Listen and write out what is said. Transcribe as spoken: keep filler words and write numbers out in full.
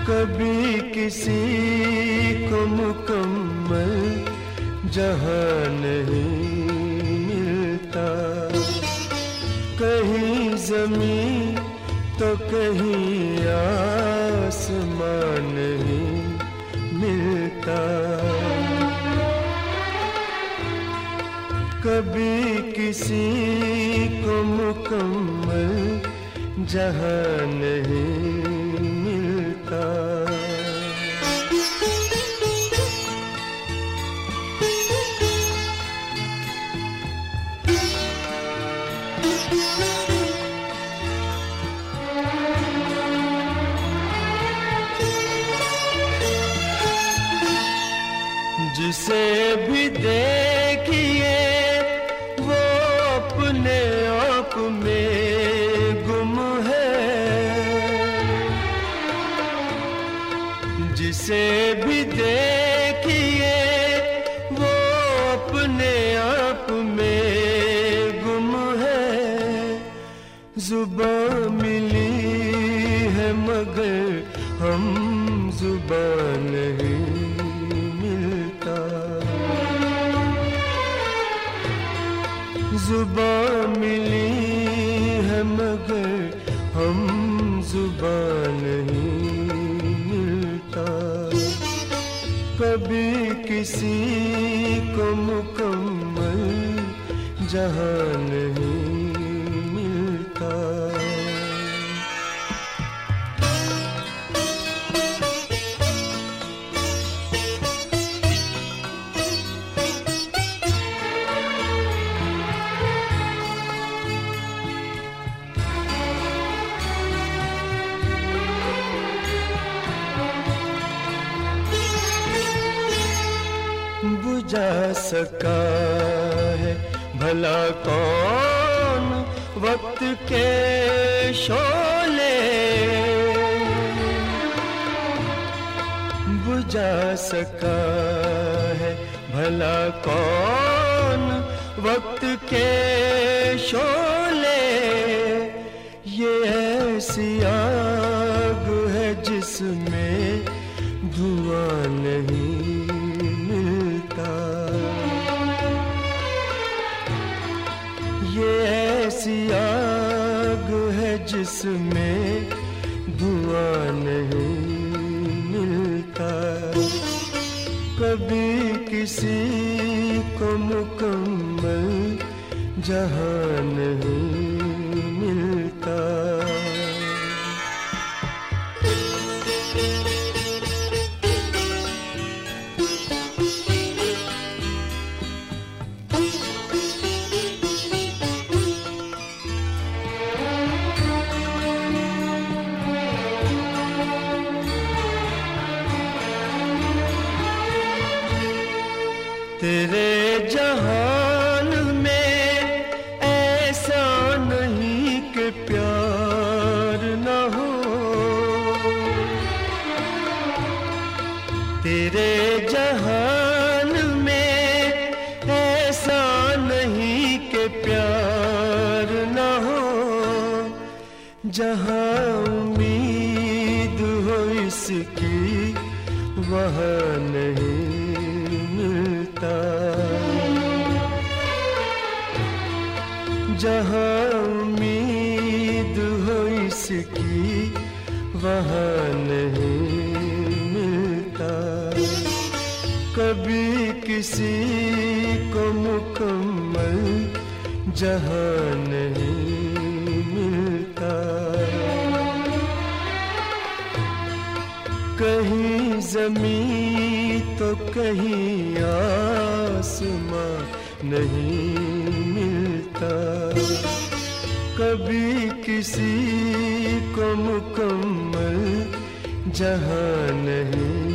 कभी किसी को मुकम्मल जहां नहीं मिलता। कहीं ज़मीं तो कहीं आसमान नहीं मिलता। कभी किसी को मुकम्मल जहां नहीं मिलता। जिसे भी देखिए वो अपने आप में गुम है। जिसे भी देखिए वो अपने आप में गुम है। जुबां मिली है मगर हम जुबान नहीं मिलता। जुबां मिली है मगर हम जुबान नहीं मिलता। कभी किसी को मुकम्मल जहां नहीं मिलता। बुझा सका है भला कौन वक्त के शोले। बुझा सका है भला कौन वक्त के शोले। ये ऐसी आग है जिसमें धुआं नहीं मिलता। ये ऐसी आग है जिसमें धुआं नहीं मिलता। कभी किसी को मुकम्मल जहां नहीं मिलता। तेरे जहान में ऐसा नहीं कि प्यार न हो। तेरे जहान में ऐसा नहीं कि प्यार न हो। जहां उम्मीद हो इसकी वहां नहीं मिलता। जहां उम्मीद हो इसकी वहां नहीं मिलता। कभी किसी को मुकम्मल जहां नहीं मिलता। कहीं ज़मीं तो कहीं आसमां नहीं मिलता। कभी किसी को मुकम्मल जहां नहीं